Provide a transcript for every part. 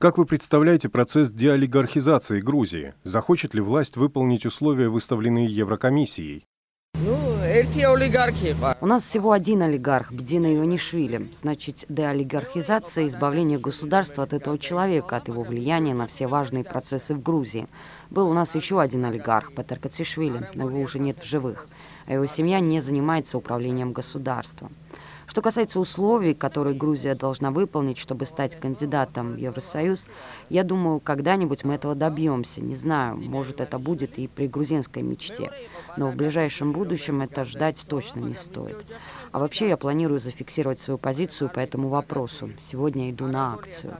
Как вы представляете процесс деолигархизации Грузии? Захочет ли власть выполнить условия, выставленные Еврокомиссией? У нас всего один олигарх, Бедина Иванишвили. Значит, деолигархизация – избавление государства от этого человека, от его влияния на все важные процессы в Грузии. Был у нас еще один олигарх, Петр Кацишвили, но его уже нет в живых, а его семья не занимается управлением государством. Что касается условий, которые Грузия должна выполнить, чтобы стать кандидатом в Евросоюз, я думаю, когда-нибудь мы этого добьемся. Не знаю, может, это будет и при грузинской мечте, но в ближайшем будущем это ждать точно не стоит. А вообще я планирую зафиксировать свою позицию по этому вопросу. Сегодня иду на акцию.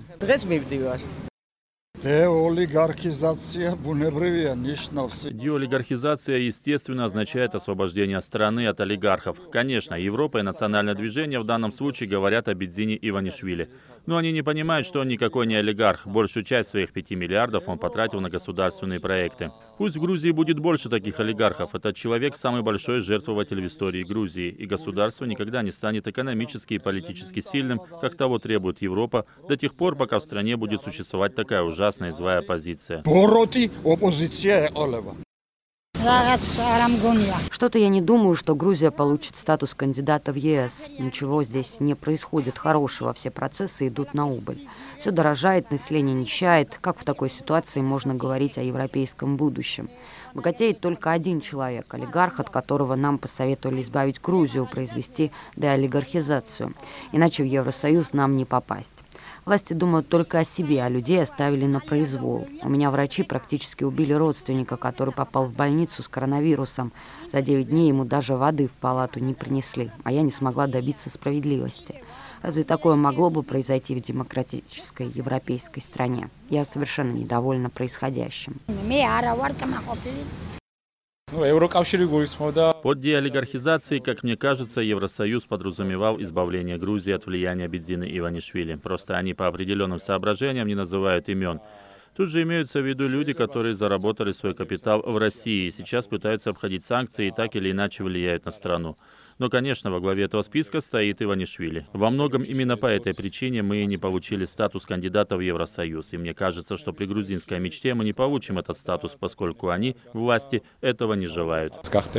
Деолигархизация, естественно, означает освобождение страны от олигархов. Конечно, Европа и национальное движение в данном случае говорят о Бедзине Иванишвили. Но они не понимают, что он никакой не олигарх. Большую часть своих 5 миллиардов он потратил на государственные проекты. Пусть в Грузии будет больше таких олигархов. Этот человек самый большой жертвователь в истории Грузии. И государство никогда не станет экономически и политически сильным, как того требует Европа, до тех пор, пока в стране будет существовать такая ужасная и злая оппозиция. Что-то я не думаю, что Грузия получит статус кандидата в ЕС. Ничего здесь не происходит хорошего, все процессы идут на убыль. Все дорожает, население нищает. Как в такой ситуации можно говорить о европейском будущем? Богатеет только один человек, олигарх, от которого нам посоветовали избавить Грузию, произвести деолигархизацию. Иначе в Евросоюз нам не попасть. Власти думают только о себе, а людей оставили на произвол. У меня врачи практически убили родственника, который попал в больницу с коронавирусом. За 9 дней ему даже воды в палату не принесли, а я не смогла добиться справедливости. Разве такое могло бы произойти в демократической европейской стране? Я совершенно недовольна происходящим. Под деолигархизацией, как мне кажется, Евросоюз подразумевал избавление Грузии от влияния Бедзины Иванишвили. Просто они по определенным соображениям не называют имен. Тут же имеются в виду люди, которые заработали свой капитал в России и сейчас пытаются обходить санкции и так или иначе влияют на страну. Но, конечно, во главе этого списка стоит Иванишвили. Во многом именно по этой причине мы и не получили статус кандидата в Евросоюз. И мне кажется, что при грузинской мечте мы не получим этот статус, поскольку они, власти, этого не желают.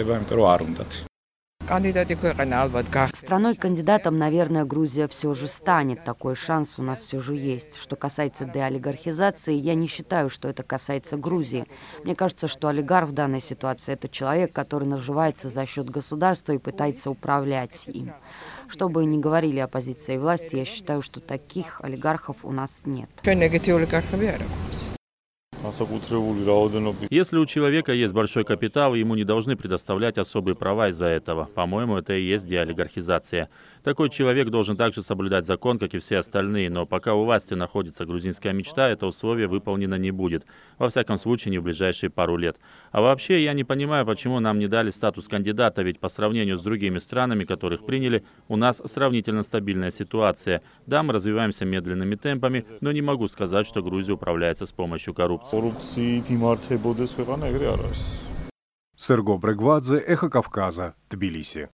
Страной-кандидатом, наверное, Грузия все же станет. Такой шанс у нас все же есть. Что касается деолигархизации, я не считаю, что это касается Грузии. Мне кажется, что олигарх в данной ситуации – это человек, который наживается за счет государства и пытается управлять им. Что бы ни говорили оппозиция и власти, я считаю, что таких олигархов у нас нет. Если у человека есть большой капитал, ему не должны предоставлять особые права из-за этого. По-моему, это и есть деолигархизация. Такой человек должен также соблюдать закон, как и все остальные, но пока у власти находится грузинская мечта, это условие выполнено не будет. Во всяком случае, не в ближайшие пару лет. А вообще, я не понимаю, почему нам не дали статус кандидата, ведь по сравнению с другими странами, которых приняли, у нас сравнительно стабильная ситуация. Да, мы развиваемся медленными темпами, но не могу сказать, что Грузия управляется с помощью коррупции. Серго Брегвадзе, Эхо Кавказа, Тбилиси.